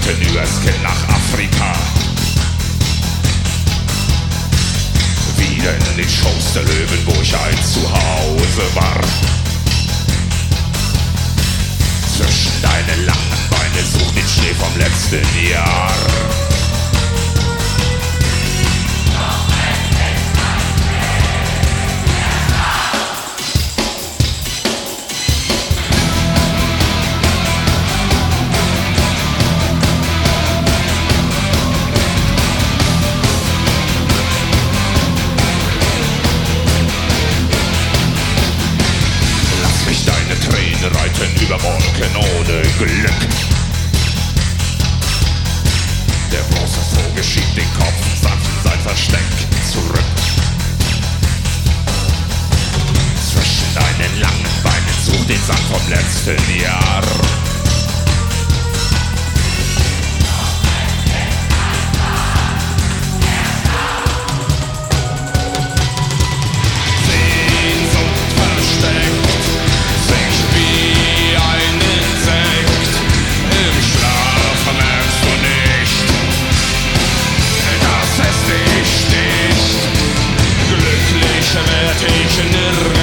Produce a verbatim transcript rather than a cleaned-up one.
reiten übers Kind nach Afrika. Wieder in den Shows der Löwen, wo ich ein Zuhause war. Zwischen deine langen Beine such den Schnee vom letzten Jahr. Reiten über Wolken ohne Glück. Der große Vogel schiebt den Kopf sanft in sein Versteck zurück. Zwischen deinen langen Beinen such den Sand vom letzten Jahr. Werd ich nirgends